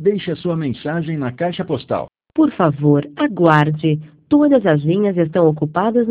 Deixe a sua mensagem na caixa postal. Por favor, aguarde. Todas as linhas estão ocupadas